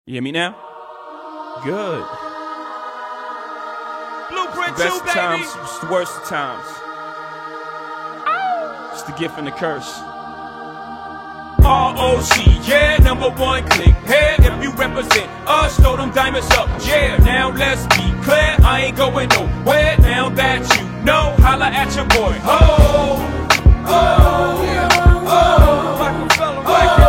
You hear me now? Good. Blueprint Best 2, baby. times, it's the worst of times. It's the gift and the curse. ROC, yeah, #1 click. Hey, if you represent us, throw them diamonds up. Yeah, now let's be clear. I ain't going nowhere. Now that you know, holla at your boy. Oh, oh, yeah. Oh, Rockefeller,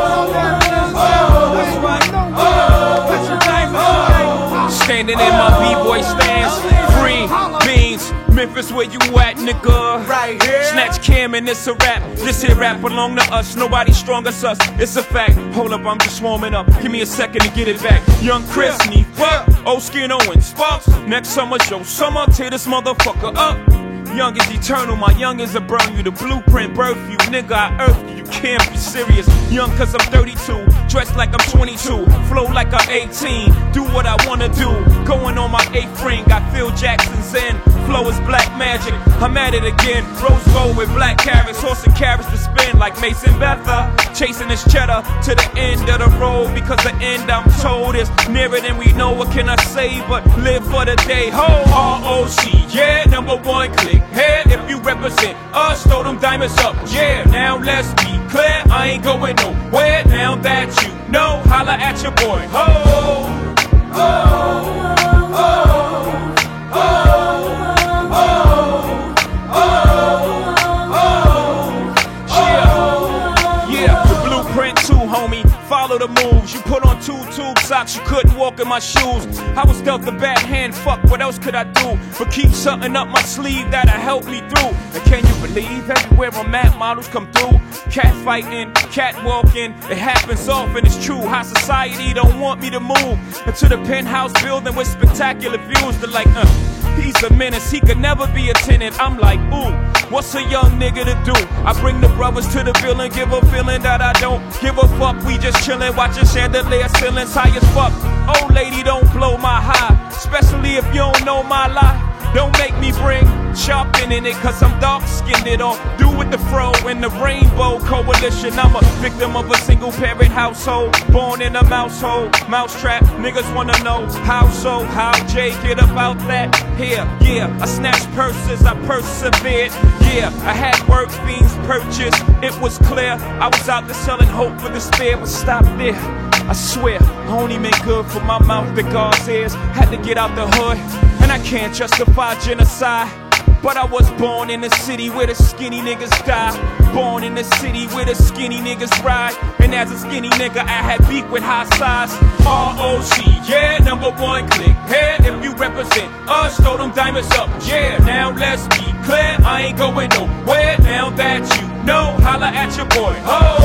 standing in my B-boy stance, free beans. Memphis, where you at, nigga? Right here. Snatch Cam and it's a rap. This here rap belong to us. Nobody strong as us. It's a fact. Hold up, I'm just warming up. Give me a second to get it back. Young Chris, need fuck. Old Skin Owen, Sparks. Next summer, show summer. Tear this motherfucker up. Young is eternal, my young is a burn you. The blueprint birth you, nigga, I earth you. You can't be serious. Young cause I'm 32, dressed like I'm 22, flow like I'm 18, do what I wanna do. Going on my 8th ring, got Phil Jackson's in. Flow is black magic, I'm at it again. Rose gold with black carrots, horse and carriage to spin like Mason Betha. Chasing this cheddar to the end of the road, because the end I'm told is nearer than we know. What can I say but live for the day? Ho, ROC, yeah, #1 click. Hey, if you represent us, throw them diamonds up. Yeah, now let's be clear. I ain't going nowhere. Now that you know, holla at your boy. Ho, oh, oh, oh, oh, yeah, the blueprint 2, homie. Follow the moves. You put on 2 tube socks, you couldn't walk in my shoes. I was dealt a bad hand, fuck, what else could I do? But keep something up my sleeve that'll help me through. And can you believe everywhere I'm at, models come through? Cat fighting, cat walking, it happens often, it's true. How society don't want me to move into the penthouse building with spectacular views. They're like, he's a menace, he could never be a tenant. I'm like, ooh, what's a young nigga to do? I bring the brothers to the villain, give a feeling that I don't give a fuck. We just chillin', watching chandelier ceilings high as fuck. Old lady, don't blow my high, especially if you don't know my lie. Don't make me bring sharpen in it, cause I'm dark-skinned. It all do with the fro and the rainbow coalition. I'm a victim of a single-parent household, born in a mousehole, mousetrap. Niggas wanna know how so, how Jay get about that? Here, yeah, I snatched purses, I persevered. Yeah, I had work fiends purchased. It was clear I was out there selling hope for despair, but stop there. I swear, I only meant good for my mouth that God's ears. Had to get out the hood, and I can't justify genocide. But I was born in the city where the skinny niggas die. Born in the city where the skinny niggas ride. And as a skinny nigga, I had beef with high size. ROC, yeah, #1 click. Hey, if you represent us, throw them diamonds up. Yeah, now let's be clear. I ain't going nowhere. Now that you know, holla at your boy. Oh.